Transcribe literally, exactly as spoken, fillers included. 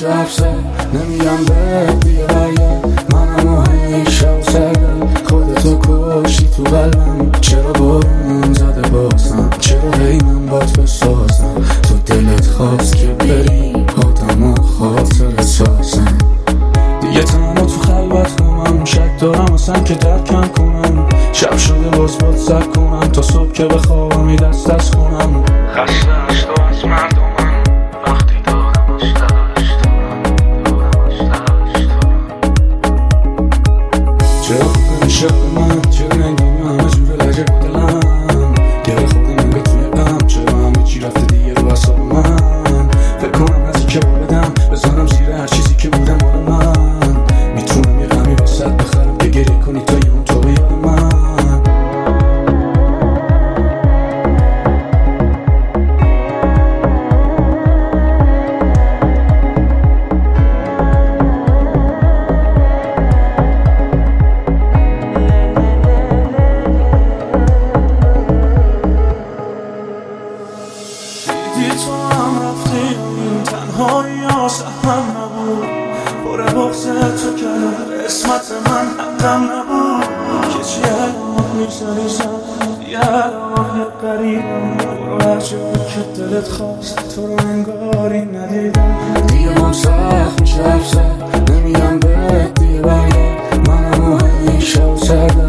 میشه حرف زد نمیگم به دیگه برگرد منم و همیشه و سردم خودتو کشی تو قلبم چرا بارون زده بازم چرا هی من بات بسازم تو دلت خواست که بری آدم و خاطر سازم دیگه تنها تو خلوت کنم شک دارم اصلا که درکم کنم شب شده باز باد سر کنم تا صبح که بخوابم ای دست دست کنم خسته نشت و از مردمم وقتی دارم از تلاش دارم دارم از تلاش دارم چرا خوب نمیشه من چرا نگامی همه جور لجه با دلم گره خورده من به توی غم چرا همه چی رفته دیگه رو اصاب من فکر کنم نزی که بابدم بزنم زیر هر چیزی که بودم مال من میتونم یه غمی واسط بخرم که گریه کنی تا یه اون تو به یاد من تو هم رفتی تنهایی آسه هم نبود پر بغض تو کنار اسمت من همدم نبود که چی الان میگذاری زن یه الان قریبم برو هرچه بود که دلت خواست تو رو انگاری ندیدم دیگه من سخت میشه حرف زد نمیگم بهت دیگه برگرد منم و همیشه و سردم